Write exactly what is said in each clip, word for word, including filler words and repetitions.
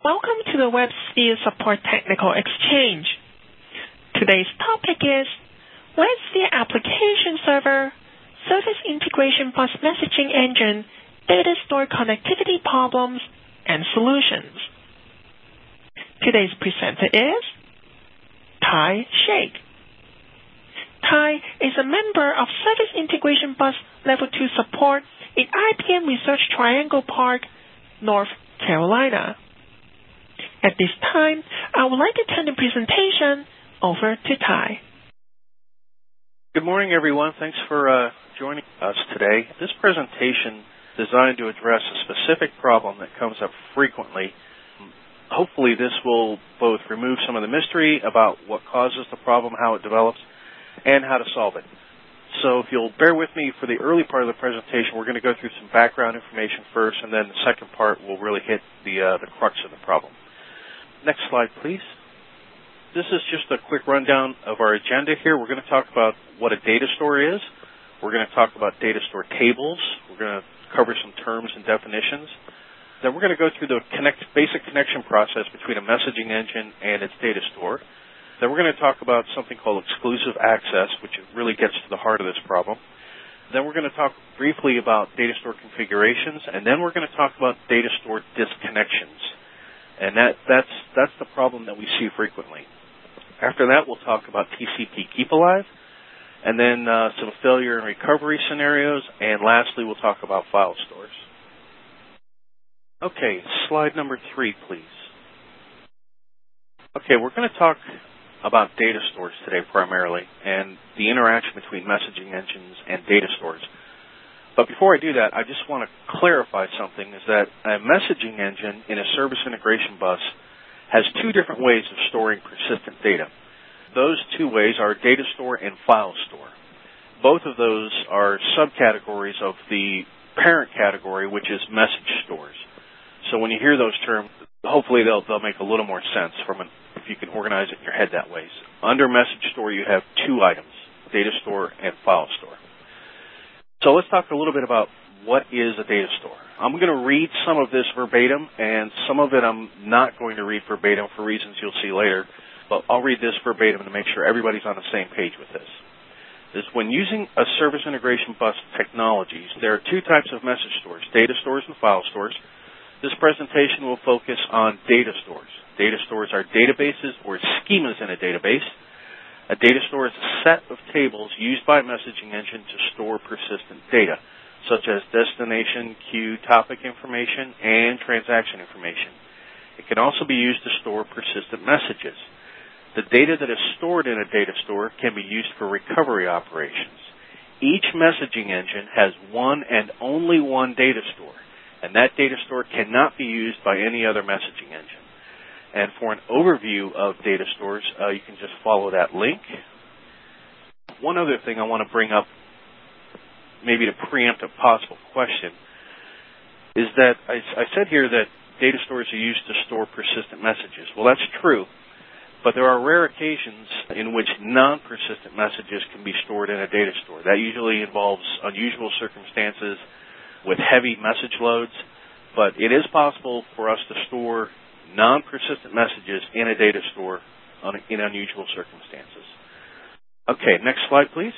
Welcome to the WebSphere Support Technical Exchange. Today's topic is WebSphere Application Server, Service Integration Bus Messaging Engine, Data Store Connectivity Problems, and Solutions. Today's presenter is Ty Shake. Ty is a member of Service Integration Bus Level two Support in I B M Research Triangle Park, North Carolina. At this time, I would like to turn the presentation over to Ty. Good morning, everyone. Thanks for uh, joining us today. This presentation is designed to address a specific problem that comes up frequently. Hopefully, this will both remove some of the mystery about what causes the problem, how it develops, and how to solve it. So if you'll bear with me for the early part of the presentation, we're going to go through some background information first, and then the second part will really hit the, uh, the crux of the problem. Next slide, please. This is just a quick rundown of our agenda here. We're going to talk about what a data store is. We're going to talk about data store tables. We're going to cover some terms and definitions. Then we're going to go through the connect, basic connection process between a messaging engine and its data store. Then we're going to talk about something called exclusive access, which really gets to the heart of this problem. Then we're going to talk briefly about data store configurations, and then we're going to talk about data store disconnections. And that, that's, that's the problem that we see frequently. After that, we'll talk about T C P Keep Alive, and then uh, some failure and recovery scenarios, and lastly, we'll talk about file stores. Okay, slide number three, please. Okay, we're going to talk about data stores today primarily, and the interaction between messaging engines and data stores. But before I do that, I just want to clarify something, is that a messaging engine in a service integration bus has two different ways of storing persistent data. Those two ways are data store and file store. Both of those are subcategories of the parent category, which is message stores. So when you hear those terms, hopefully they'll, they'll make a little more sense from an, if you can organize it in your head that way. So under message store, you have two items, data store and file store. So let's talk a little bit about what is a data store. I'm going to read some of this verbatim, and some of it I'm not going to read verbatim for reasons you'll see later, but I'll read this verbatim to make sure everybody's on the same page with this. Is when using a service integration bus technologies, there are two types of message stores, data stores and file stores. This presentation will focus on data stores. Data stores are databases or schemas in a database. A data store is a set of tables used by a messaging engine to store persistent data, such as destination, queue, topic information, and transaction information. It can also be used to store persistent messages. The data that is stored in a data store can be used for recovery operations. Each messaging engine has one and only one data store, and that data store cannot be used by any other messaging engine. And for an overview of data stores, uh, you can just follow that link. One other thing I want to bring up, maybe to preempt a possible question, is that I, I said here that data stores are used to store persistent messages. Well, that's true, but there are rare occasions in which non-persistent messages can be stored in a data store. That usually involves unusual circumstances with heavy message loads, but it is possible for us to store non-persistent messages in a data store on, in unusual circumstances. Okay, next slide, please.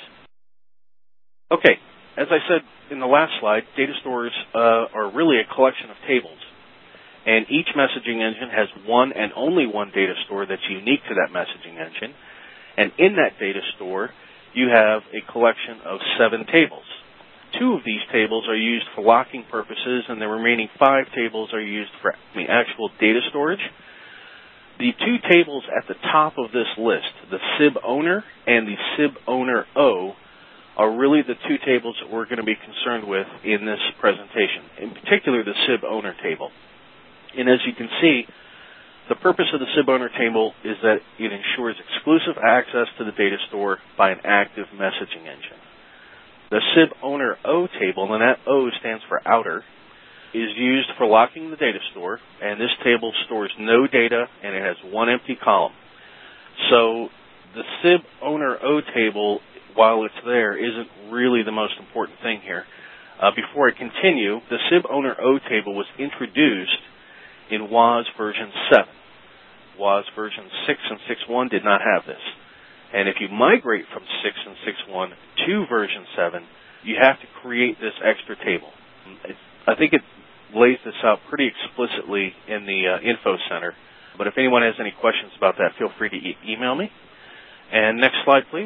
Okay, as I said in the last slide, data stores uh, are really a collection of tables, and each messaging engine has one and only one data store that's unique to that messaging engine, and in that data store, you have a collection of seven tables. Two of these tables are used for locking purposes, and the remaining five tables are used for the actual data storage. The two tables at the top of this list, the S I B owner and the S I B owner O, are really the two tables that we're going to be concerned with in this presentation, in particular the S I B owner table. And as you can see, the purpose of the S I B owner table is that it ensures exclusive access to the data store by an active messaging engine. The S I B owner O table, and that O stands for outer, is used for locking the data store, and this table stores no data, and it has one empty column. So the S I B owner O table, while it's there, isn't really the most important thing here. Uh, before I continue, the S I B owner O table was introduced in W A S version seven. W A S version six and six point one did not have this. And if you migrate from six and six point one to version seven, you have to create this extra table. It's, I think it lays this out pretty explicitly in the uh, info center. But if anyone has any questions about that, feel free to e- email me. And next slide, please.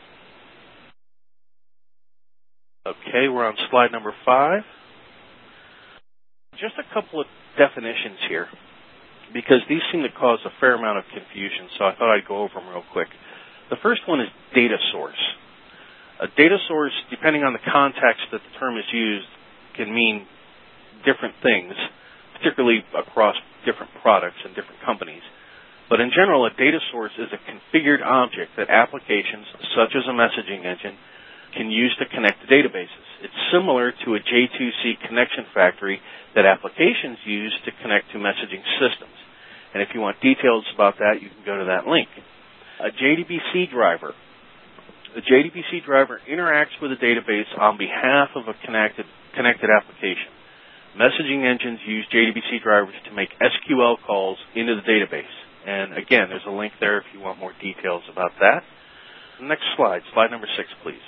Okay, we're on slide number five. Just a couple of definitions here, because these seem to cause a fair amount of confusion, so I thought I'd go over them real quick. The first one is data source. A data source, depending on the context that the term is used, can mean different things, particularly across different products and different companies. But in general, a data source is a configured object that applications, such as a messaging engine, can use to connect to databases. It's similar to a J two C connection factory that applications use to connect to messaging systems. And if you want details about that, you can go to that link. A J D B C driver. The J D B C driver interacts with a database on behalf of a connected, connected application. Messaging engines use J D B C drivers to make S Q L calls into the database. And again, there's a link there if you want more details about that. Next slide, slide number six, please.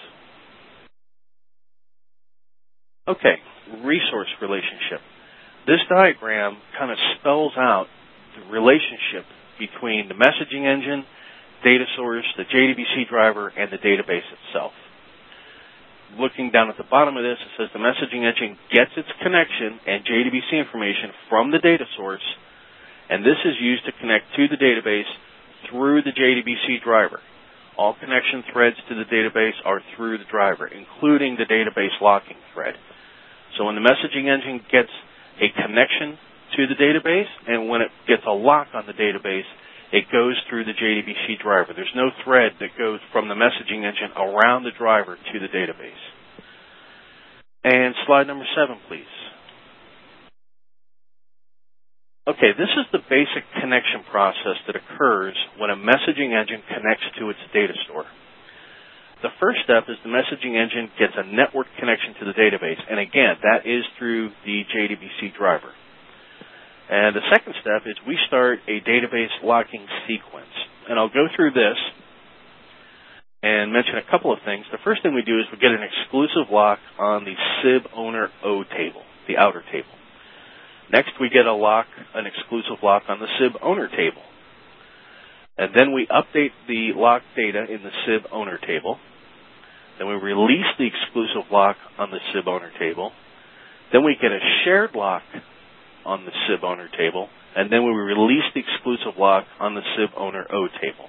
Okay, resource relationship. This diagram kind of spells out the relationship between the messaging engine, data source, the J D B C driver, and the database itself. Looking down at the bottom of this, it says the messaging engine gets its connection and J D B C information from the data source, and this is used to connect to the database through the J D B C driver. All connection threads to the database are through the driver, including the database locking thread. So when the messaging engine gets a connection to the database, and when it gets a lock on the database, it goes through the J D B C driver. There's no thread that goes from the messaging engine around the driver to the database. And slide number seven, please. Okay, this is the basic connection process that occurs when a messaging engine connects to its data store. The first step is the messaging engine gets a network connection to the database, and again, that is through the J D B C driver. And the second step is we start a database locking sequence. And I'll go through this and mention a couple of things. The first thing we do is we get an exclusive lock on the S I B owner O table, the outer table. Next, we get a lock, an exclusive lock on the S I B owner table. And then we update the lock data in the S I B owner table. Then we release the exclusive lock on the S I B owner table. Then we get a shared lock on the S I B owner table. And then we release the exclusive lock on the S I B owner O table.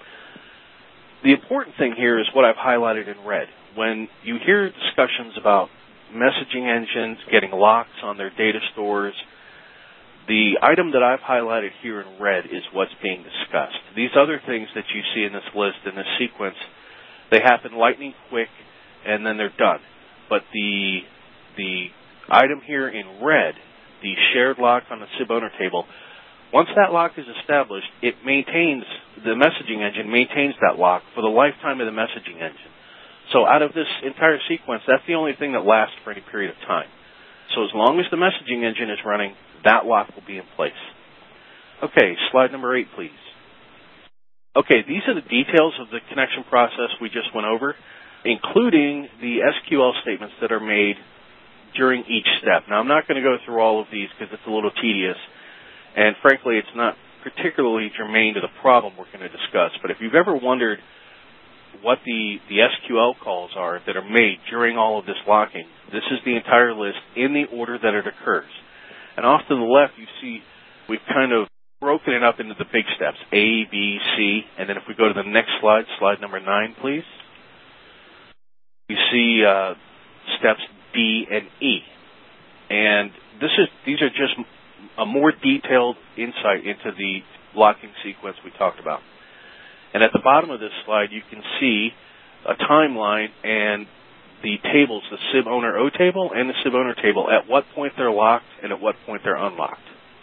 The important thing here is what I've highlighted in red. When you hear discussions about messaging engines getting locks on their data stores, the item that I've highlighted here in red is what's being discussed. These other things that you see in this list, in this sequence, they happen lightning quick, and then they're done. But the the item here in red, the shared lock on the S I B owner table, once that lock is established, it maintains, the messaging engine maintains that lock for the lifetime of the messaging engine. So out of this entire sequence, that's the only thing that lasts for any period of time. So as long as the messaging engine is running, that lock will be in place. Okay, slide number eight, please. Okay, these are the details of the connection process we just went over, including the S Q L statements that are made during each step. Now, I'm not going to go through all of these because it's a little tedious, and frankly, it's not particularly germane to the problem we're going to discuss. But if you've ever wondered what the, the S Q L calls are that are made during all of this locking, this is the entire list in the order that it occurs. And off to the left, you see we've kind of broken it up into the big steps, A, B, C, and then if we go to the next slide, slide number nine, please, you see uh, steps D and E. And this is these are just a more detailed insight into the locking sequence we talked about. And at the bottom of this slide, you can see a timeline and the tables, the S I B owner O table and the S I B owner table, at what point they're locked and at what point they're unlocked.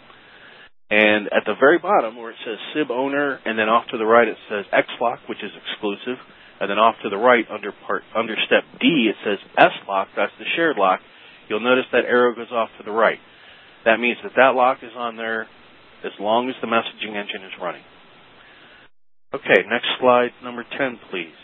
And at the very bottom where it says S I B owner, and then off to the right it says X lock, which is exclusive, and then off to the right under part under step D it says S lock, that's the shared lock. You'll notice that arrow goes off to the right. That means that that lock is on there as long as the messaging engine is running. Okay, next slide, number ten, please.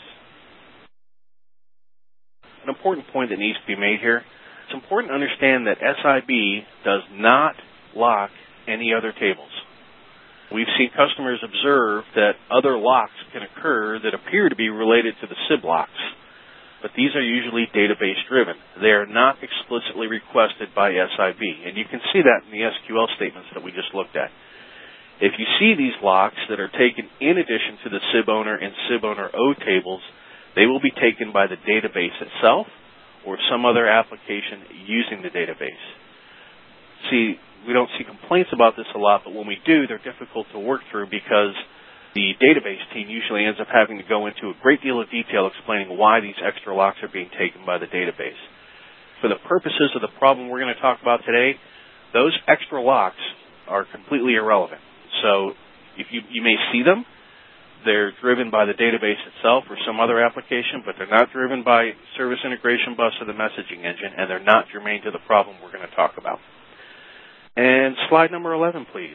An important point that needs to be made here. It's important to understand that S I B does not lock any other tables. We've seen customers observe that other locks can occur that appear to be related to the S I B locks, but these are usually database driven. They are not explicitly requested by S I B, and you can see that in the S Q L statements that we just looked at. If you see these locks that are taken in addition to the S I B owner and S I B owner O tables, they will be taken by the database itself or some other application using the database. See, we don't see complaints about this a lot, but when we do, they're difficult to work through because the database team usually ends up having to go into a great deal of detail explaining why these extra locks are being taken by the database. For the purposes of the problem we're going to talk about today, those extra locks are completely irrelevant. So if you, you may see them, they're driven by the database itself or some other application, but they're not driven by Service Integration Bus or the messaging engine, and they're not germane to the problem we're going to talk about. And slide number eleven, please.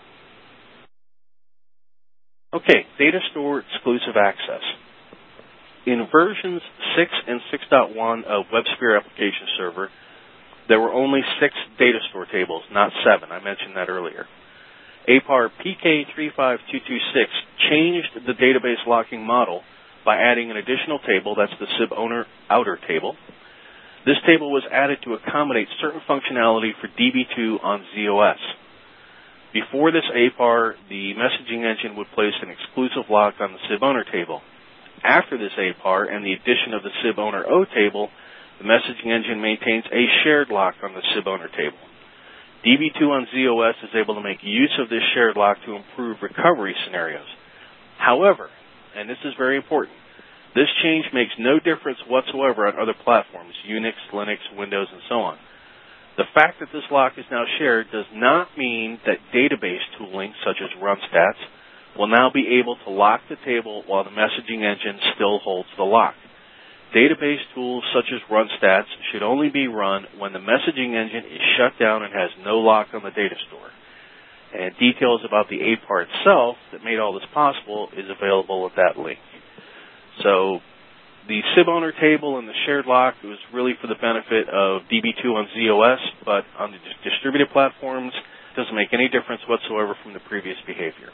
Okay, data store exclusive access. In versions six and six point one of WebSphere Application Server, there were only six data store tables, not seven. I mentioned that earlier. A P A R P K three five two two six changed the database locking model by adding an additional table, that's the S I B owner outer table. This table was added to accommodate certain functionality for D B two on Z O S. Before this A P A R, the messaging engine would place an exclusive lock on the S I B owner table. After this A P A R and the addition of the S I B owner O table, the messaging engine maintains a shared lock on the S I B owner table. D B two on Z O S is able to make use of this shared lock to improve recovery scenarios. However, and this is very important, this change makes no difference whatsoever on other platforms, Unix, Linux, Windows, and so on. The fact that this lock is now shared does not mean that database tooling, such as Runstats, will now be able to lock the table while the messaging engine still holds the lock. Database tools such as Runstats should only be run when the messaging engine is shut down and has no lock on the data store. And details about the A P A R itself that made all this possible is available at that link. So the S I B owner table and the shared lock was really for the benefit of D B two on Z O S, but on the distributed platforms, it doesn't make any difference whatsoever from the previous behavior.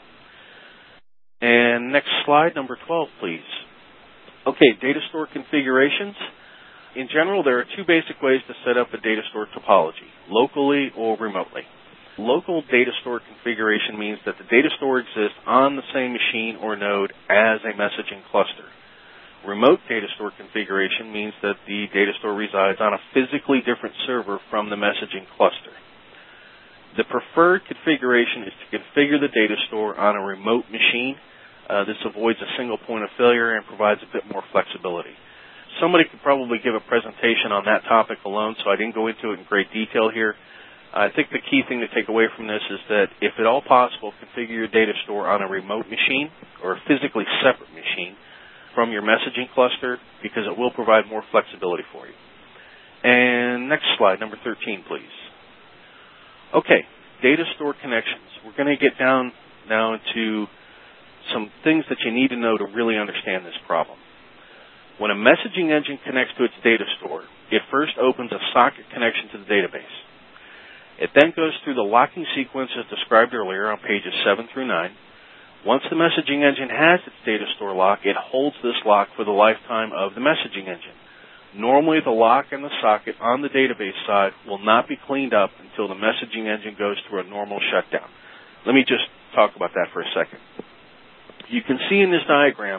And next slide, number twelve, please. Okay, data store configurations. In general, there are two basic ways to set up a data store topology, locally or remotely. Local data store configuration means that the data store exists on the same machine or node as a messaging cluster. Remote data store configuration means that the data store resides on a physically different server from the messaging cluster. The preferred configuration is to configure the data store on a remote machine. Uh, this avoids a single point of failure and provides a bit more flexibility. Somebody could probably give a presentation on that topic alone, so I didn't go into it in great detail here. I think the key thing to take away from this is that if at all possible, configure your data store on a remote machine or a physically separate machine from your messaging cluster because it will provide more flexibility for you. And next slide, number thirteen, please. Okay, data store connections. We're going to get down now into some things that you need to know to really understand this problem. When a messaging engine connects to its data store, it first opens a socket connection to the database. It then goes through the locking sequence as described earlier on pages seven through nine. Once the messaging engine has its data store lock, it holds this lock for the lifetime of the messaging engine. Normally, the lock and the socket on the database side will not be cleaned up until the messaging engine goes through a normal shutdown. Let me just talk about that for a second. You can see in this diagram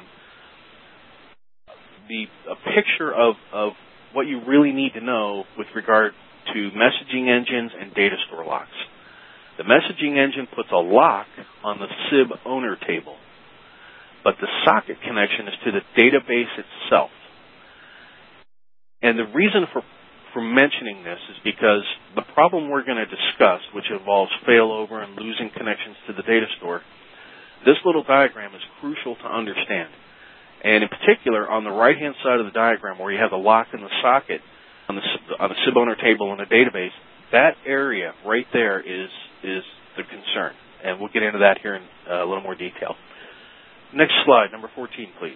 the a picture of, of what you really need to know with regard to messaging engines and data store locks. The messaging engine puts a lock on the S I B owner table, but the socket connection is to the database itself. And the reason for, for mentioning this is because the problem we're going to discuss, which involves failover and losing connections to the data store, this little diagram is crucial to understand. And in particular, on the right-hand side of the diagram where you have the lock and the socket on the, on the S I B owner table in a database, that area right there is is the concern, and we'll get into that here in uh, a little more detail. Next slide, number fourteen, please.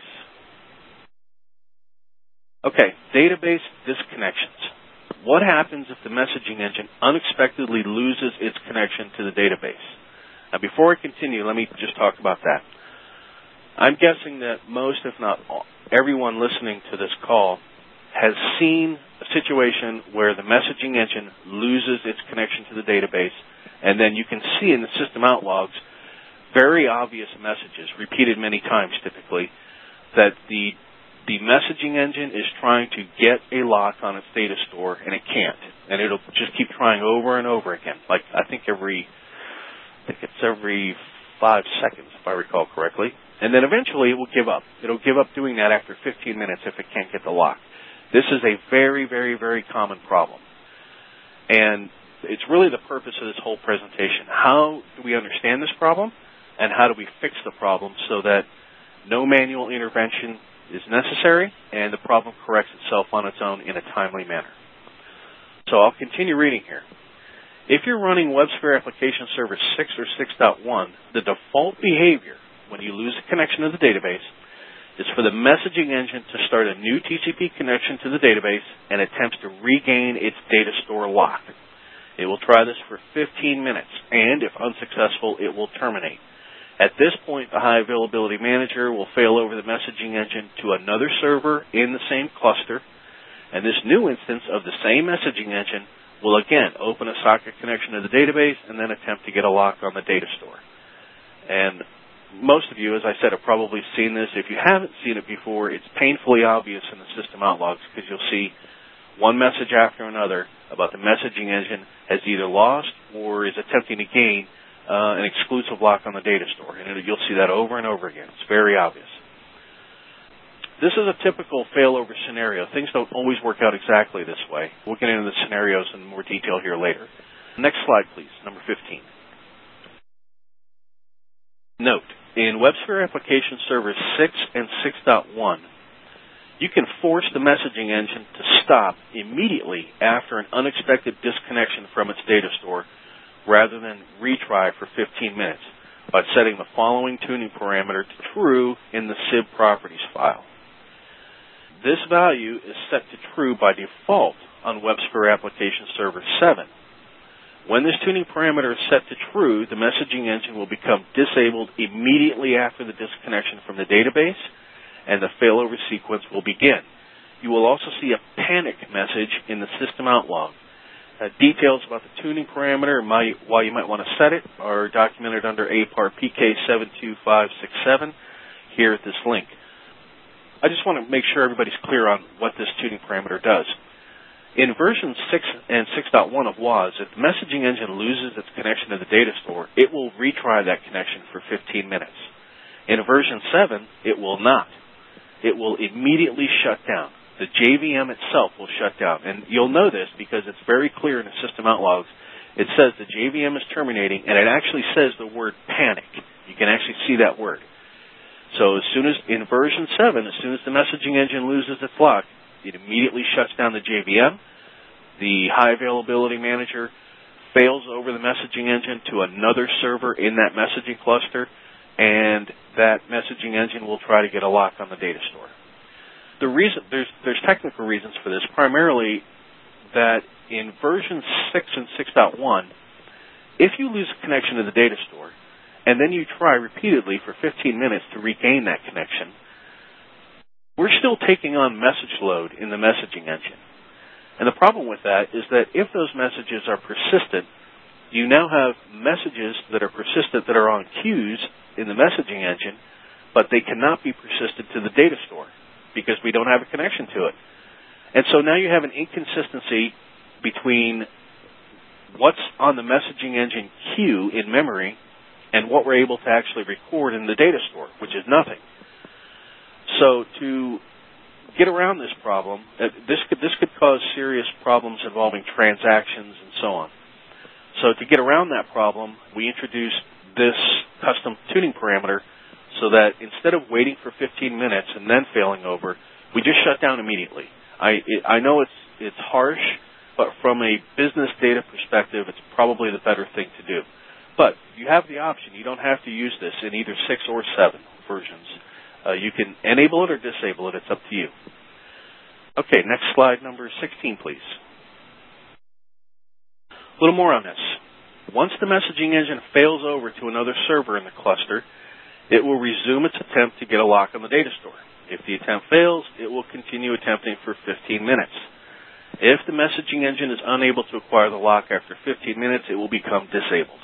Okay, database disconnections. What happens if the messaging engine unexpectedly loses its connection to the database? Now, before I continue, let me just talk about that. I'm guessing that most, if not all, everyone listening to this call has seen a situation where the messaging engine loses its connection to the database, and then you can see in the system out logs very obvious messages, repeated many times typically, that the the messaging engine is trying to get a lock on its data store, and it can't. And it'll just keep trying over and over again. Like, I think every, I think it's every five seconds, if I recall correctly. And then eventually it will give up. It'll give up doing that after fifteen minutes if it can't get the lock. This is a very, very, very common problem. And it's really the purpose of this whole presentation. How do we understand this problem, and how do we fix the problem so that no manual intervention is necessary and the problem corrects itself on its own in a timely manner? So I'll continue reading here. If you're running WebSphere Application Server six or six point one, the default behavior when you lose a connection to the database is for the messaging engine to start a new T C P connection to the database and attempts to regain its data store lock. It will try this for fifteen minutes, and if unsuccessful, it will terminate. At this point, the High Availability Manager will fail over the messaging engine to another server in the same cluster, and this new instance of the same messaging engine will again open a socket connection to the database and then attempt to get a lock on the data store. And most of you, as I said, have probably seen this. If you haven't seen it before, it's painfully obvious in the system out logs because you'll see one message after another about the messaging engine has either lost or is attempting to gain uh, an exclusive lock on the data store. And you'll see that over and over again. It's very obvious. This is a typical failover scenario. Things don't always work out exactly this way. We'll get into the scenarios in more detail here later. Next slide, please, number fifteen. Note, in WebSphere Application Server six and six point one, you can force the messaging engine to stop immediately after an unexpected disconnection from its data store rather than retry for fifteen minutes by setting the following tuning parameter to true in the S I B properties file. This value is set to true by default on WebSphere Application Server seven. When this tuning parameter is set to true, the messaging engine will become disabled immediately after the disconnection from the database, and the failover sequence will begin. You will also see a panic message in the system out log. Uh, details about the tuning parameter and my, why you might want to set it are documented under A P A R P K seven two five six seven here at this link. I just want to make sure everybody's clear on what this tuning parameter does. In version six and six point one of W A S, if the messaging engine loses its connection to the data store, it will retry that connection for fifteen minutes. In version seven, it will not. It will immediately shut down. The J V M itself will shut down. And you'll know this because it's very clear in the system out logs. It says the J V M is terminating, and it actually says the word panic. You can actually see that word. So as soon as, in version seven, as soon as the messaging engine loses its lock, it immediately shuts down the J V M. The High Availability Manager fails over the messaging engine to another server in that messaging cluster, and that messaging engine will try to get a lock on the data store. The reason there's there's technical reasons for this, primarily that in version six and six point one, if you lose a connection to the data store, and then you try repeatedly for fifteen minutes to regain that connection, we're still taking on message load in the messaging engine. And the problem with that is that if those messages are persistent, you now have messages that are persistent that are on queues in the messaging engine, but they cannot be persistent to the data store because we don't have a connection to it. And so now you have an inconsistency between what's on the messaging engine queue in memory and what we're able to actually record in the data store, which is nothing. So to get around this problem, uh, this could this could cause serious problems involving transactions and so on. So to get around that problem, we introduced this custom tuning parameter so that instead of waiting for fifteen minutes and then failing over, we just shut down immediately. I it, I know it's it's harsh, but from a business data perspective, it's probably the better thing to do. But you have the option. You don't have to use this in either six or seven versions. Uh, you can enable it or disable it. It's up to you. Okay, next slide, number sixteen, please. A little more on this. Once the messaging engine fails over to another server in the cluster, it will resume its attempt to get a lock on the data store. If the attempt fails, it will continue attempting for fifteen minutes. If the messaging engine is unable to acquire the lock after fifteen minutes, it will become disabled.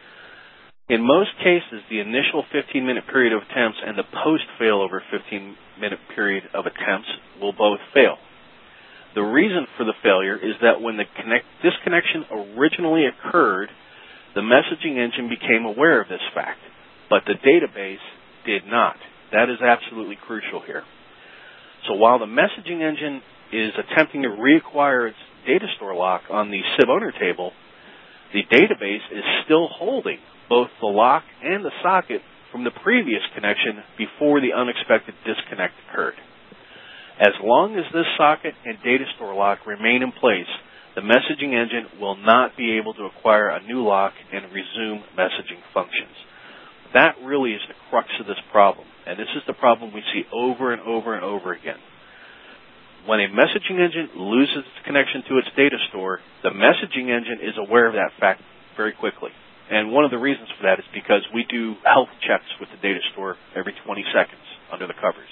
In most cases, the initial fifteen-minute period of attempts and the post-failover fifteen-minute period of attempts will both fail. The reason for the failure is that when the connect disconnection originally occurred, the messaging engine became aware of this fact, but the database did not. That is absolutely crucial here. So while the messaging engine is attempting to reacquire its data store lock on the S I B owner table, the database is still holding both the lock and the socket from the previous connection before the unexpected disconnect occurred. As long as this socket and data store lock remain in place, the messaging engine will not be able to acquire a new lock and resume messaging functions. That really is the crux of this problem, and this is the problem we see over and over and over again. When a messaging engine loses its connection to its data store, the messaging engine is aware of that fact very quickly. And one of the reasons for that is because we do health checks with the data store every twenty seconds under the covers.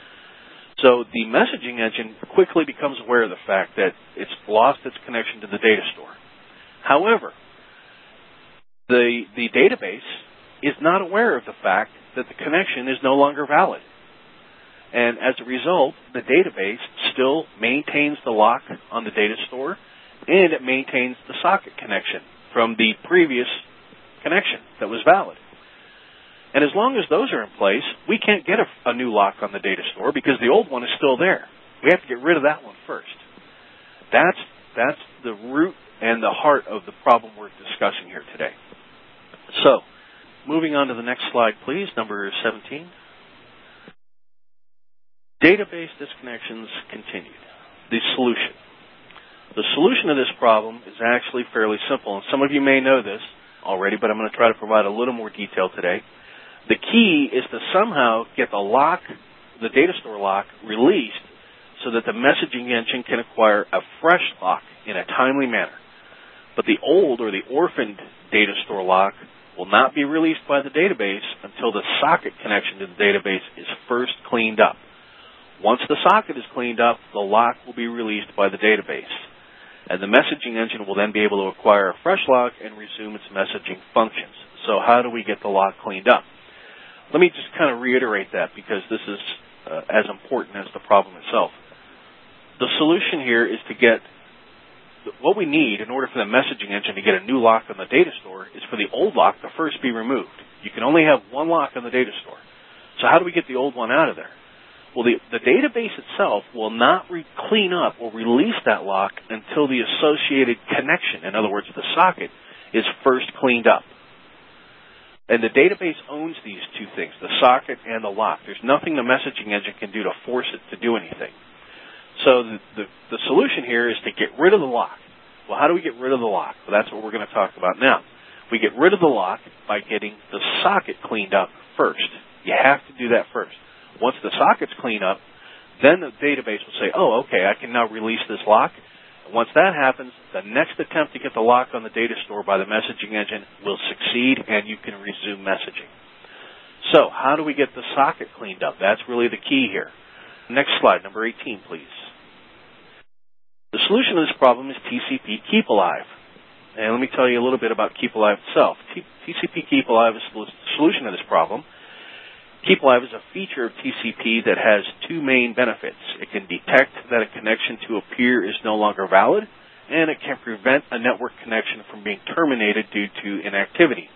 So the messaging engine quickly becomes aware of the fact that it's lost its connection to the data store. However, the, the database is not aware of the fact that the connection is no longer valid. And as a result, the database still maintains the lock on the data store, and it maintains the socket connection from the previous connection that was valid. And as long as those are in place, we can't get a, a new lock on the data store because the old one is still there. We have to get rid of that one first. That's, that's the root and the heart of the problem we're discussing here today. So, moving on to the next slide, please, number seventeen. Database disconnections continued. The solution. The solution to this problem is actually fairly simple, and some of you may know this already, but I'm going to try to provide a little more detail today. The key is to somehow get the lock, the data store lock, released so that the messaging engine can acquire a fresh lock in a timely manner. But the old or the orphaned data store lock will not be released by the database until the socket connection to the database is first cleaned up. Once the socket is cleaned up, the lock will be released by the database. And the messaging engine will then be able to acquire a fresh lock and resume its messaging functions. So how do we get the lock cleaned up? Let me just kind of reiterate that because this is uh, as important as the problem itself. The solution here is to get what we need in order for the messaging engine to get a new lock on the data store is for the old lock to first be removed. You can only have one lock on the data store. So how do we get the old one out of there? Well, the, the database itself will not re- clean up or release that lock until the associated connection, in other words, the socket, is first cleaned up. And the database owns these two things, the socket and the lock. There's nothing the messaging engine can do to force it to do anything. So the, the, the solution here is to get rid of the lock. Well, how do we get rid of the lock? Well, that's what we're going to talk about now. We get rid of the lock by getting the socket cleaned up first. You have to do that first. Once the socket's cleaned up, then the database will say, oh, okay, I can now release this lock. Once that happens, the next attempt to get the lock on the data store by the messaging engine will succeed, and you can resume messaging. So how do we get the socket cleaned up? That's really the key here. Next slide, number eighteen, please. The solution to this problem is T C P Keep Alive. And let me tell you a little bit about Keep Alive itself. T C P Keep Alive is the solution to this problem. Keep Alive is a feature of T C P that has two main benefits. It can detect that a connection to a peer is no longer valid, and it can prevent a network connection from being terminated due to inactivity.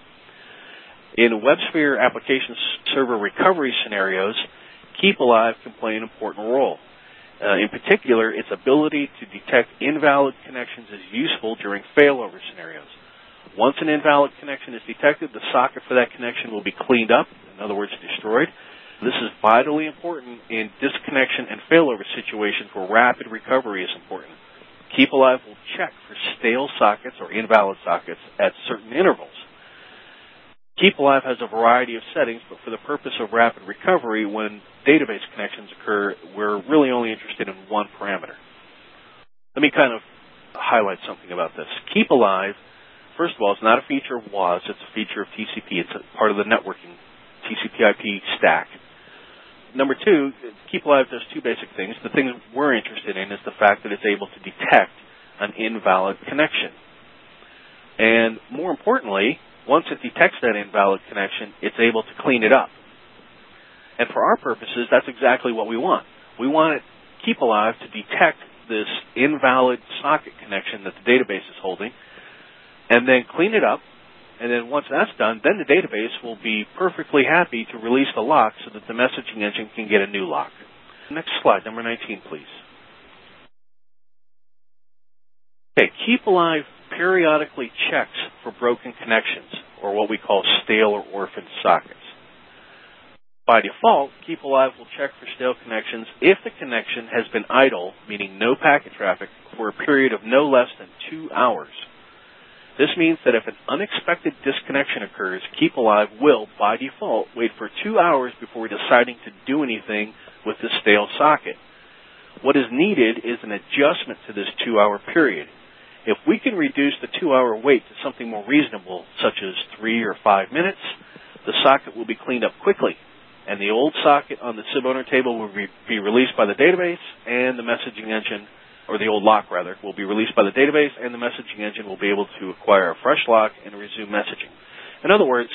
In WebSphere application server recovery scenarios, Keep Alive can play an important role. Uh, in particular, its ability to detect invalid connections is useful during failover scenarios. Once an invalid connection is detected, the socket for that connection will be cleaned up, in other words, destroyed. This is vitally important in disconnection and failover situations where rapid recovery is important. Keep Alive will check for stale sockets or invalid sockets at certain intervals. Keep Alive has a variety of settings, but for the purpose of rapid recovery, when database connections occur, we're really only interested in one parameter. Let me kind of highlight something about this. Keep Alive, first of all, it's not a feature of W A S, it's a feature of T C P. It's a part of the networking T C P I P stack. Number two, Keep Alive does two basic things. The thing we're interested in is the fact that it's able to detect an invalid connection. And more importantly, once it detects that invalid connection, it's able to clean it up. And for our purposes, that's exactly what we want. We want Keep Alive to detect this invalid socket connection that the database is holding, and then clean it up. And then once that's done, then the database will be perfectly happy to release the lock so that the messaging engine can get a new lock. Next slide, number nineteen, please. Okay, Keep Alive periodically checks for broken connections, or what we call stale or orphaned sockets. By default, Keep Alive will check for stale connections if the connection has been idle, meaning no packet traffic, for a period of no less than two hours. This means that if an unexpected disconnection occurs, Keep Alive will, by default, wait for two hours before deciding to do anything with the stale socket. What is needed is an adjustment to this two-hour period. If we can reduce the two-hour wait to something more reasonable, such as three or five minutes, the socket will be cleaned up quickly, and the old socket on the S I B owner table will re- be released by the database, and the messaging engine, or the old lock rather, will be released by the database, and the messaging engine will be able to acquire a fresh lock and resume messaging. In other words,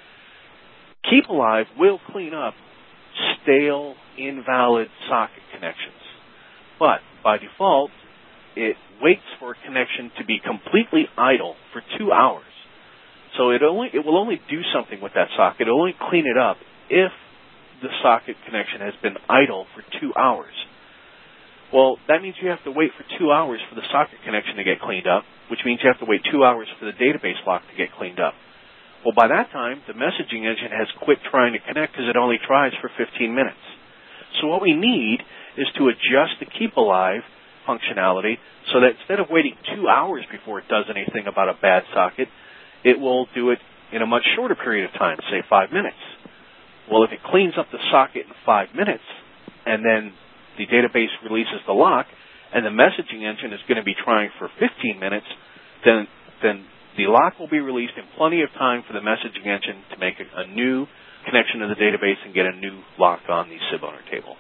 Keep Alive will clean up stale, invalid socket connections. But by default, it waits for a connection to be completely idle for two hours. So it only it will only do something with that socket. It will only clean it up if the socket connection has been idle for two hours. Well, that means you have to wait for two hours for the socket connection to get cleaned up, which means you have to wait two hours for the database lock to get cleaned up. Well, by that time, the messaging engine has quit trying to connect because it only tries for fifteen minutes. So what we need is to adjust the Keep Alive functionality so that instead of waiting two hours before it does anything about a bad socket, it will do it in a much shorter period of time, say five minutes. Well, if it cleans up the socket in five minutes and then the database releases the lock and the messaging engine is going to be trying for fifteen minutes, then, then the lock will be released in plenty of time for the messaging engine to make a, a new connection to the database and get a new lock on the S I B owner table.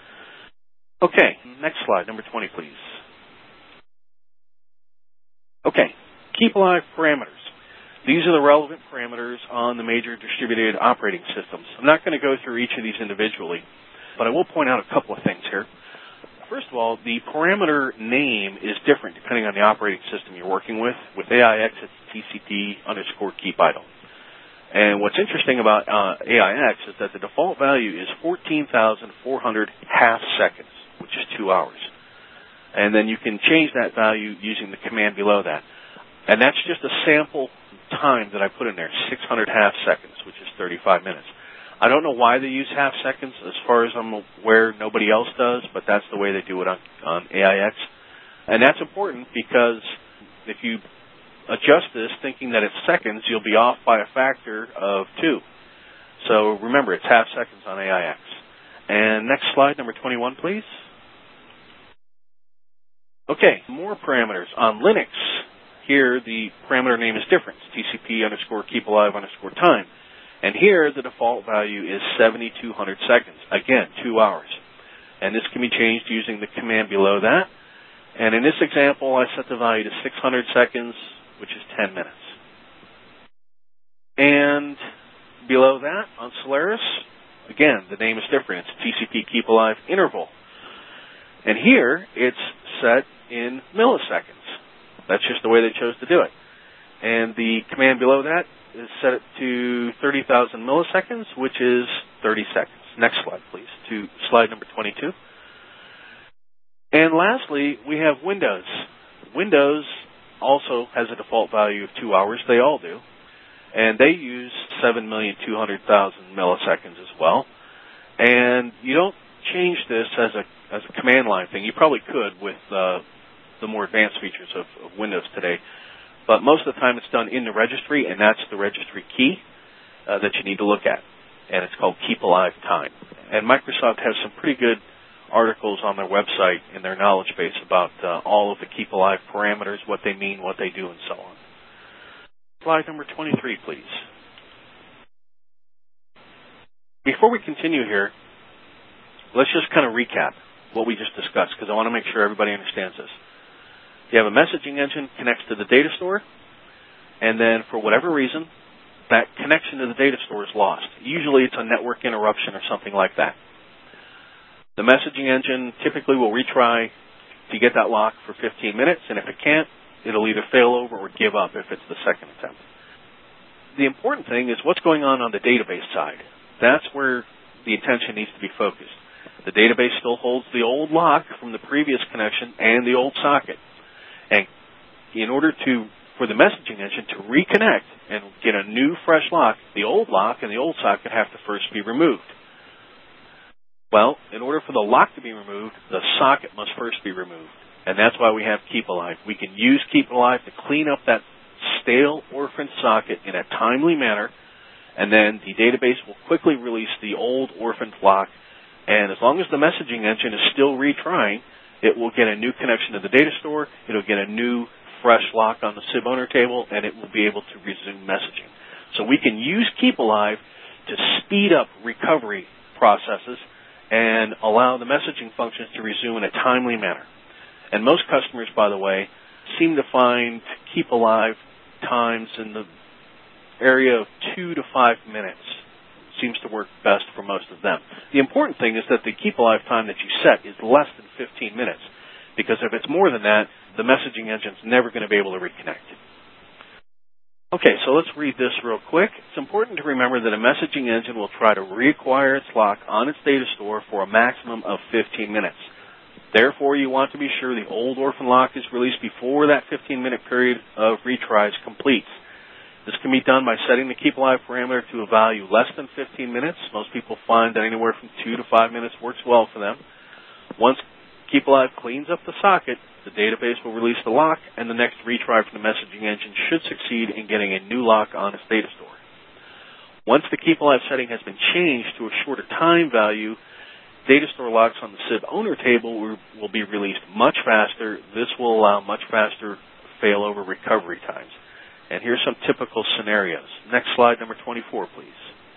Okay, next slide, number twenty, please. Okay, Keep Alive parameters. These are the relevant parameters on the major distributed operating systems. I'm not going to go through each of these individually, but I will point out a couple of things here. First of all, the parameter name is different depending on the operating system you're working with. With A I X, it's T C P underscore keep idle. And what's interesting about uh, A I X is that the default value is fourteen thousand four hundred half seconds, which is two hours. And then you can change that value using the command below that. And that's just a sample time that I put in there, six hundred half seconds, which is thirty-five minutes. I don't know why they use half seconds. As far as I'm aware, nobody else does, but that's the way they do it on, on A I X. And that's important because if you adjust this thinking that it's seconds, you'll be off by a factor of two. So remember, it's half seconds on A I X. And next slide, number twenty-one, please. Okay, more parameters. On Linux, here the parameter name is different. It's T C P underscore keep alive underscore time. And here the default value is seventy-two hundred seconds. Again, two hours. And this can be changed using the command below that. And in this example, I set the value to six hundred seconds, which is ten minutes. And below that, on Solaris, again, the name is different. It's T C P keep alive interval. And here, it's set in milliseconds. That's just the way they chose to do it. And the command below that is set it to thirty thousand milliseconds, which is thirty seconds. Next slide, please, to slide number twenty-two. And lastly, we have Windows. Windows also has a default value of two hours. They all do. And they use seven million two hundred thousand milliseconds as well. And you don't change this as a as a command line thing. You probably could with uh, the more advanced features of, of Windows today. But most of the time it's done in the registry, and that's the registry key uh, that you need to look at. And it's called Keep Alive Time. And Microsoft has some pretty good articles on their website in their knowledge base about uh, all of the Keep Alive parameters, what they mean, what they do, and so on. Slide number twenty-three, please. Before we continue here, let's just kind of recap what we just discussed, because I want to make sure everybody understands this. You have a messaging engine connects to the data store, and then for whatever reason, that connection to the data store is lost. Usually it's a network interruption or something like that. The messaging engine typically will retry to get that lock for fifteen minutes, and if it can't, it'll either fail over or give up if it's the second attempt. The important thing is what's going on on the database side. That's where the attention needs to be focused. The database still holds the old lock from the previous connection and the old socket. And in order to, for the messaging engine to reconnect and get a new fresh lock, the old lock and the old socket have to first be removed. Well, in order for the lock to be removed, the socket must first be removed. And that's why we have Keep Alive. We can use Keep Alive to clean up that stale orphaned socket in a timely manner, and then the database will quickly release the old orphaned lock. And as long as the messaging engine is still retrying, it will get a new connection to the data store, it'll get a new fresh lock on the S I B owner table, and it will be able to resume messaging. So we can use Keep Alive to speed up recovery processes and allow the messaging functions to resume in a timely manner. And most customers, by the way, seem to find Keep Alive times in the area of two to five minutes. Seems to work best for most of them. The important thing is that the Keep Alive time that you set is less than fifteen minutes, because if it's more than that, the messaging engine's never going to be able to reconnect. Okay, so let's read this real quick. It's important to remember that a messaging engine will try to reacquire its lock on its data store for a maximum of fifteen minutes. Therefore, you want to be sure the old orphan lock is released before that fifteen-minute period of retries completes. This can be done by setting the Keep Alive parameter to a value less than fifteen minutes. Most people find that anywhere from two to five minutes works well for them. Once Keep Alive cleans up the socket, the database will release the lock, and the next retry from the messaging engine should succeed in getting a new lock on its data store. Once the Keep Alive setting has been changed to a shorter time value, data store locks on the S I B owner table will, will be released much faster. This will allow much faster failover recovery times. And here's some typical scenarios. Next slide, number twenty-four, please.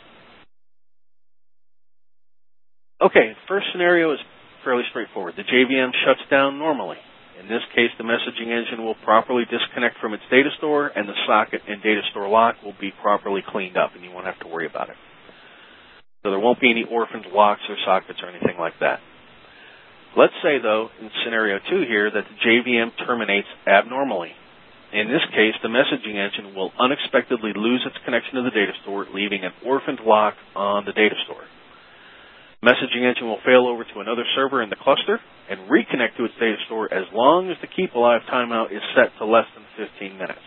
Okay, the first scenario is fairly straightforward. The J V M shuts down normally. In this case, the messaging engine will properly disconnect from its data store, and the socket and data store lock will be properly cleaned up, and you won't have to worry about it. So there won't be any orphaned locks or sockets or anything like that. Let's say, though, in scenario two here, that the J V M terminates abnormally. In this case, the messaging engine will unexpectedly lose its connection to the data store, leaving an orphaned lock on the data store. The messaging engine will fail over to another server in the cluster and reconnect to its data store as long as the Keep Alive timeout is set to less than fifteen minutes.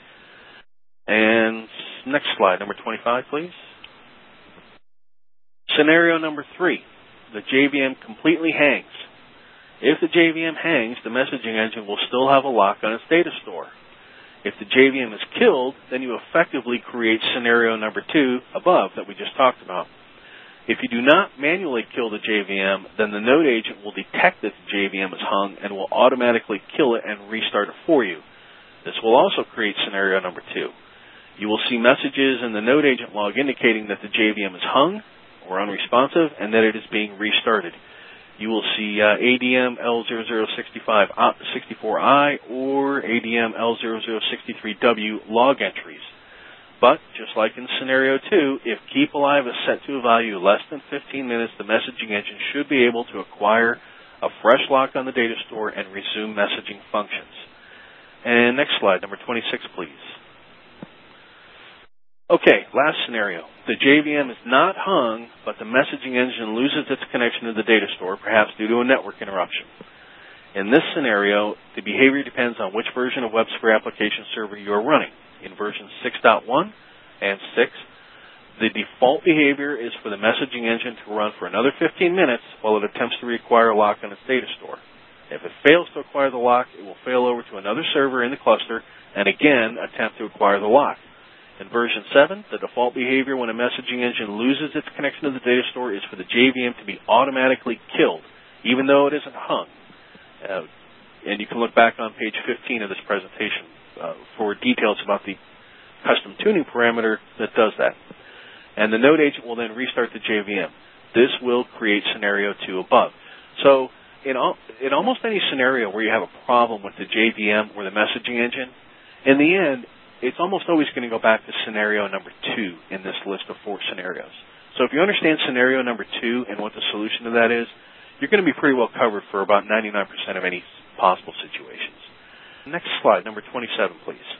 And next slide, number twenty-five, please. Scenario number three, the J V M completely hangs. If the J V M hangs, the messaging engine will still have a lock on its data store. If the J V M is killed, then you effectively create scenario number two above that we just talked about. If you do not manually kill the J V M, then the node agent will detect that the J V M is hung and will automatically kill it and restart it for you. This will also create scenario number two. You will see messages in the node agent log indicating that the J V M is hung or unresponsive and that it is being restarted. You will see uh, A D M L zero zero six five sixty-four I or A D M L zero zero six three W log entries. But, just like in scenario two, if Keep Alive is set to a value less than fifteen minutes, the messaging engine should be able to acquire a fresh lock on the data store and resume messaging functions. And next slide, number twenty-six, please. Okay, last scenario. The J V M is not hung, but the messaging engine loses its connection to the data store, perhaps due to a network interruption. In this scenario, the behavior depends on which version of WebSphere application server you are running. In version six point one and six, the default behavior is for the messaging engine to run for another fifteen minutes while it attempts to reacquire a lock on its data store. If it fails to acquire the lock, it will fail over to another server in the cluster and again attempt to acquire the lock. In version seven, the default behavior when a messaging engine loses its connection to the data store is for the J V M to be automatically killed, even though it isn't hung. Uh, and you can look back on page fifteen of this presentation uh, for details about the custom tuning parameter that does that. And the node agent will then restart the J V M. This will create scenario two above. So in, al in almost any scenario where you have a problem with the J V M or the messaging engine, in the end, it's almost always going to go back to scenario number two in this list of four scenarios. So if you understand scenario number two and what the solution to that is, you're going to be pretty well covered for about ninety-nine percent of any possible situations. Next slide, number twenty-seven, please.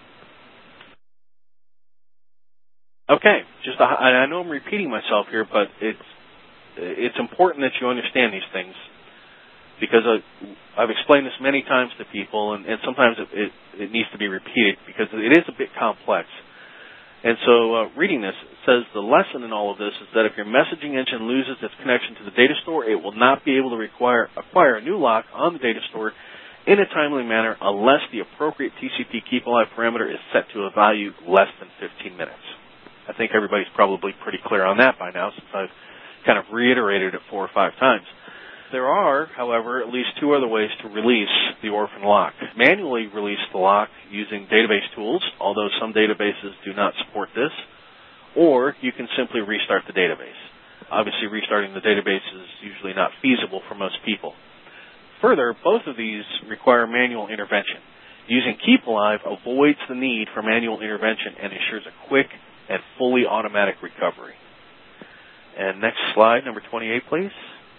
Okay, just a, I know I'm repeating myself here, but it's it's important that you understand these things because I, I've explained this many times to people, and, and sometimes it, it, it needs to be repeated because it is a bit complex. And so uh, reading this, it says the lesson in all of this is that if your messaging engine loses its connection to the data store, it will not be able to require, acquire a new lock on the data store in a timely manner unless the appropriate T C P keep alive parameter is set to a value less than fifteen minutes. I think everybody's probably pretty clear on that by now since I've kind of reiterated it four or five times. There are, however, at least two other ways to release the orphan lock. Manually release the lock using database tools, although some databases do not support this, or you can simply restart the database. Obviously, restarting the database is usually not feasible for most people. Further, both of these require manual intervention. Using Keep Alive avoids the need for manual intervention and ensures a quick and fully automatic recovery. And next slide, number twenty-eight, please.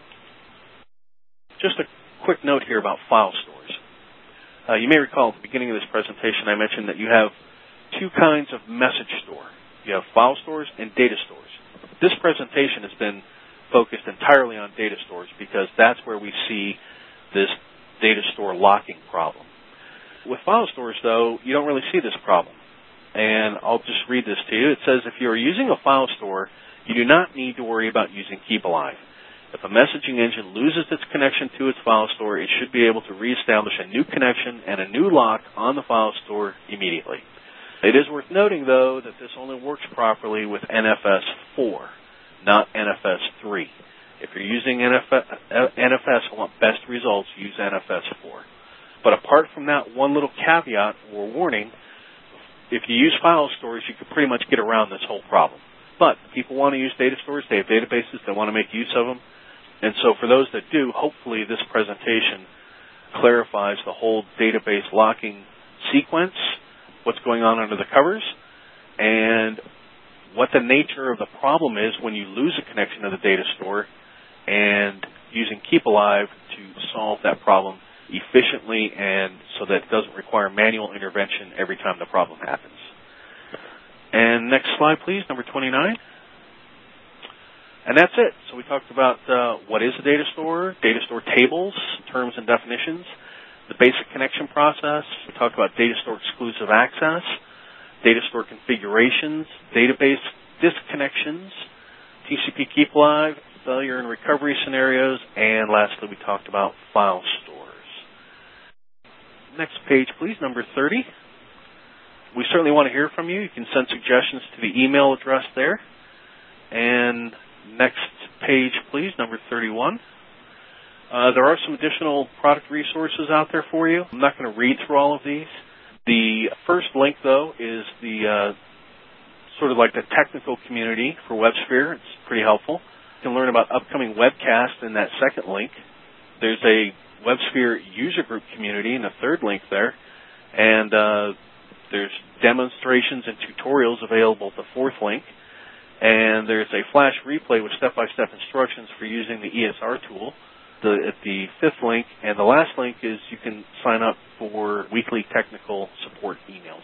Just a quick note here about file stores. Uh, you may recall at the beginning of this presentation I mentioned that you have two kinds of message store. You have file stores and data stores. This presentation has been focused entirely on data stores because that's where we see this data store locking problem. With file stores, though, you don't really see this problem. And I'll just read this to you. It says, if you are using a file store, you do not need to worry about using Keep Alive. If a messaging engine loses its connection to its file store, it should be able to reestablish a new connection and a new lock on the file store immediately. It is worth noting, though, that this only works properly with N F S four, not N F S three. If you're using N F S, N F S and want best results, use N F S four. But apart from that one little caveat or warning, if you use file stores, you can pretty much get around this whole problem. But people want to use data stores. They have databases. They want to make use of them. And so for those that do, hopefully this presentation clarifies the whole database locking sequence, what's going on under the covers, and what the nature of the problem is when you lose a connection to the data store, and using Keep Alive to solve that problem efficiently and so that it doesn't require manual intervention every time the problem happens. And next slide, please, number twenty-nine. And that's it. So we talked about uh, what is a data store, data store tables, terms and definitions, the basic connection process. We talked about data store exclusive access, data store configurations, database disconnections, T C P Keep Alive, failure and recovery scenarios, and lastly we talked about file stores. Next page, please, number thirty. We certainly want to hear from you. You can send suggestions to the email address there. And next page, please, number thirty-one. Uh, there are some additional product resources out there for you. I'm not going to read through all of these. The first link, though, is the uh, sort of like the technical community for WebSphere. It's pretty helpful. You can learn about upcoming webcasts in that second link. There's a WebSphere user group community in the third link there. And uh, there's demonstrations and tutorials available at the fourth link. And there's a flash replay with step-by-step instructions for using the E S R tool the, at the fifth link. And the last link is you can sign up for weekly technical support emails.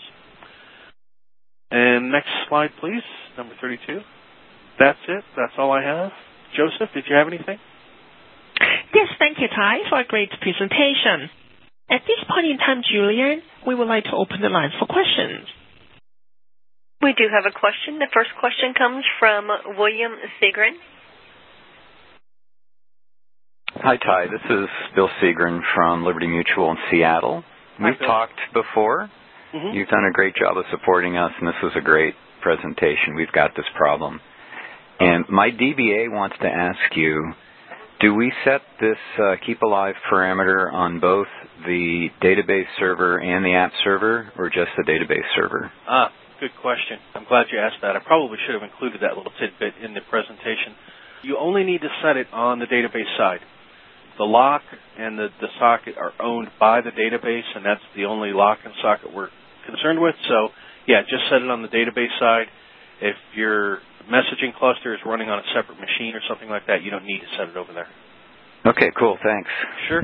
And next slide, please, number thirty-two. That's it. That's all I have. Joseph, did you have anything? Yes, thank you, Ty, for a great presentation. At this point in time, Julian, we would like to open the line for questions. We do have a question. The first question comes from William Segrin. Hi, Ty. This is Bill Seagren from Liberty Mutual in Seattle. Hi, We've Bill. talked before. Mm-hmm. You've done a great job of supporting us, and this was a great presentation. We've got this problem. And my D B A wants to ask you, do we set this uh, keep alive parameter on both the database server and the app server, or just the database server? Ah, good question. I'm glad you asked that. I probably should have included that little tidbit in the presentation. You only need to set it on the database side. The lock and the, the socket are owned by the database, and that's the only lock and socket we're concerned with. So, yeah, just set it on the database side. If your messaging cluster is running on a separate machine or something like that, you don't need to set it over there. Okay, cool. Thanks. Sure.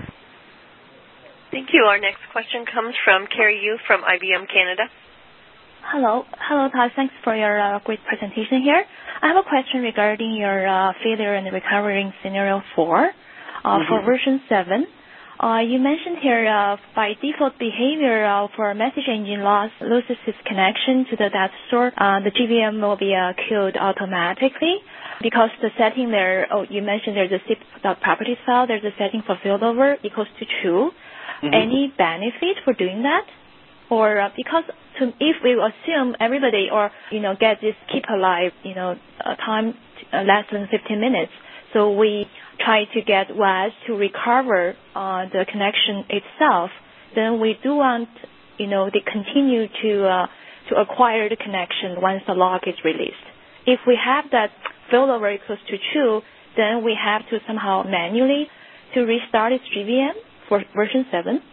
Thank you. Our next question comes from Carrie Yu from I B M Canada. Hello. Hello, Todd. Thanks for your uh, great presentation here. I have a question regarding your uh, failure and recovering scenario four uh, mm-hmm. for version seven. Uh, you mentioned here uh, by default behavior uh, for message engine loss loses its connection to the data store. Uh, the J V M will be uh, killed automatically because the setting there, oh, you mentioned there's a zip.properties file, there's a setting for failover equals to true. Mm-hmm. Any benefit for doing that? Or uh, because to, if we assume everybody or, you know, get this keep alive, you know, uh, time uh, less than fifteen minutes, so we try to get W A S to recover uh, the connection itself, then we do want, you know, they continue to uh, to acquire the connection once the lock is released. If we have that failover equals to true, then we have to somehow manually to restart its J V M for version seven.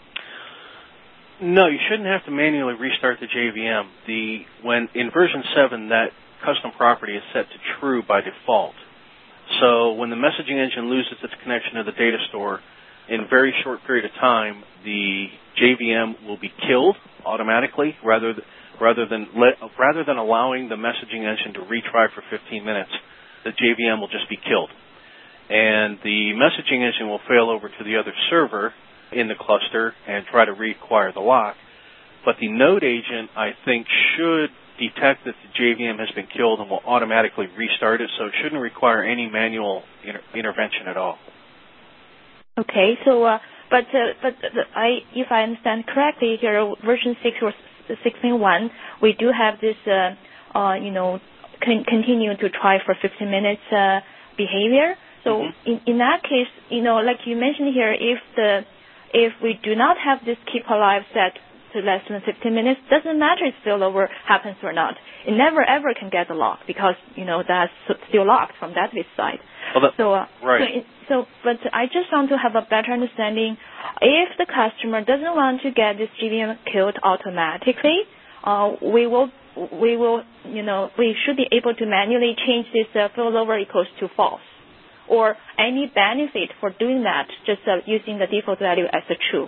No, you shouldn't have to manually restart the J V M. The when in version seven, that custom property is set to true by default. So when the messaging engine loses its connection to the data store, in a very short period of time, the J V M will be killed automatically rather th- rather than let, rather than allowing the messaging engine to retry for fifteen minutes. The J V M will just be killed, and the messaging engine will fail over to the other server in the cluster and try to reacquire the lock. But the node agent, I think, should detect that the J V M has been killed and will automatically restart it, so it shouldn't require any manual inter- intervention at all. Okay, so uh, but uh, but uh, I, if I understand correctly, here version six or six point one, we do have this, uh, uh, you know, con- continue to try for fifteen minutes uh, behavior. So mm-hmm. in, in that case, you know, like you mentioned here, if the if we do not have this keep alive set to less than fifteen minutes, doesn't matter if failover happens or not. It never ever can get the lock because, you know, that's still locked from database side. Well, that, so, uh, right. so, it, so, but I just want to have a better understanding. If the customer doesn't want to get this J V M killed automatically, uh, we will, we will, you know, we should be able to manually change this uh, failover equals to false. Or any benefit for doing that, just uh, using the default value as a true?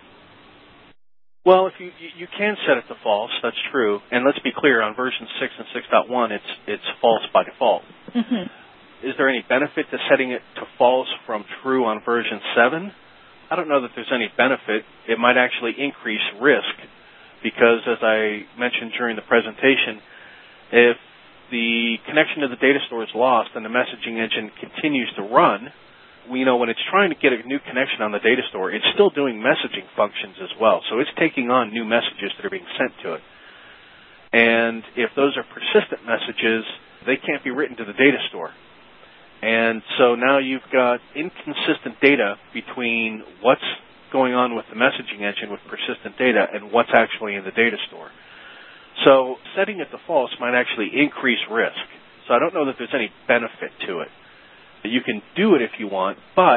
Well, if you you can set it to false, that's true. And let's be clear, on version six and six point one, it's it's false by default. Mm-hmm. Is there any benefit to setting it to false from true on version seven? I don't know that there's any benefit. It might actually increase risk because, as I mentioned during the presentation, if the connection to the data store is lost and the messaging engine continues to run, we know when it's trying to get a new connection on the data store, it's still doing messaging functions as well. So it's taking on new messages that are being sent to it. And if those are persistent messages, they can't be written to the data store. And so now you've got inconsistent data between what's going on with the messaging engine with persistent data and what's actually in the data store. So setting it to false might actually increase risk. So I don't know that there's any benefit to it. You can do it if you want, but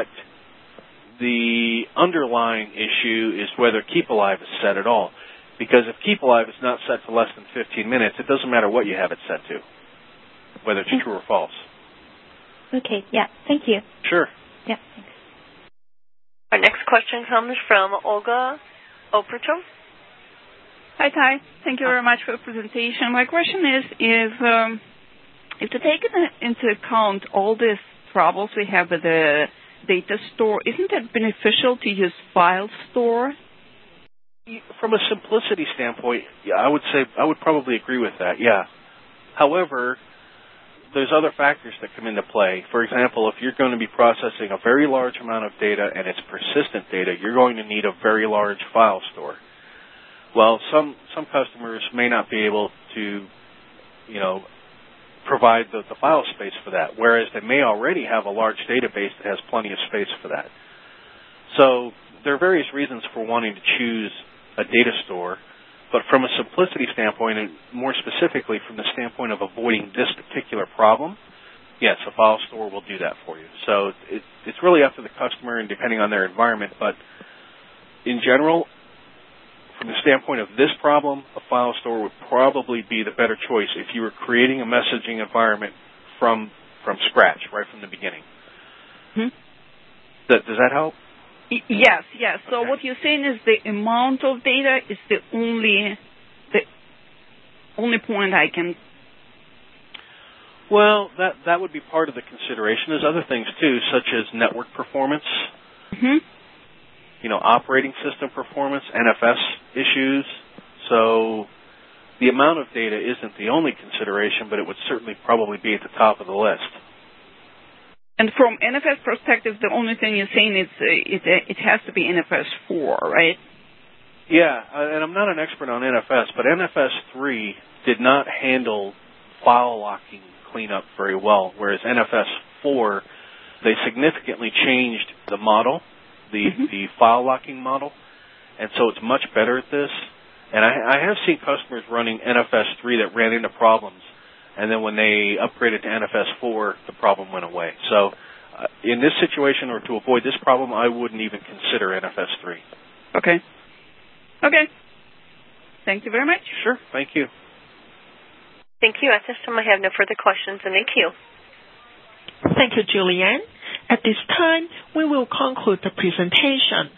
the underlying issue is whether Keep Alive is set at all. Because if Keep Alive is not set to less than fifteen minutes, it doesn't matter what you have it set to, whether it's true or false. Okay, yeah, thank you. Sure. Yeah, thanks. Our next question comes from Olga Operto. Hi, Ty. Thank you very much for the presentation. My question is, if, um, if to take into account all these troubles we have with the data store, isn't it beneficial to use file store? From a simplicity standpoint, yeah, I would say I would probably agree with that, yeah. However, there's other factors that come into play. For example, if you're going to be processing a very large amount of data and it's persistent data, you're going to need a very large file store. Well, some some customers may not be able to, you know, provide the, the file space for that, whereas they may already have a large database that has plenty of space for that. So there are various reasons for wanting to choose a data store, but from a simplicity standpoint, and more specifically from the standpoint of avoiding this particular problem, yes, a file store will do that for you. So it, it's really up to the customer and depending on their environment, but in general, from the standpoint of this problem, a file store would probably be the better choice if you were creating a messaging environment from from scratch, right from the beginning. Hmm? That, does that help? Y- yes, yes. So Okay. what you're saying is the amount of data is the only the only point I can. Well, that that would be part of the consideration. There's other things too, such as network performance. Mm-hmm. You know, operating system performance, N F S issues. So the amount of data isn't the only consideration, but it would certainly probably be at the top of the list. And from N F S perspective, the only thing you're saying is uh, it uh, it has to be N F S four, right? Yeah, uh, and I'm not an expert on N F S, but N F S three did not handle file locking cleanup very well, whereas N F S four, they significantly changed the model, the Mm-hmm. the file locking model, and so it's much better at this. And I, I have seen customers running N F S three that ran into problems, and then when they upgraded to N F S four, the problem went away. So uh, in this situation, or to avoid this problem, I wouldn't even consider N F S three. Okay. Okay. Thank you very much. Sure. Thank you. Thank you. At this time, I have no further questions in the queue. Thank you, Julianne. At this time, we will conclude the presentation.